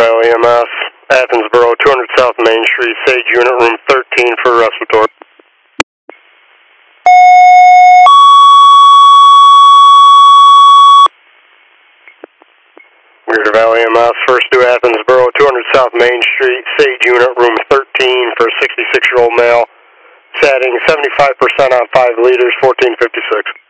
Valley EMS, Athensboro, 200 South Main Street, Sage Unit Room 13 for respiratory. Weird Valley EMS, first to Athensboro, 200 South Main Street, Sage Unit Room 13 for a 66-year-old male, setting 75% on 5 liters, 1456.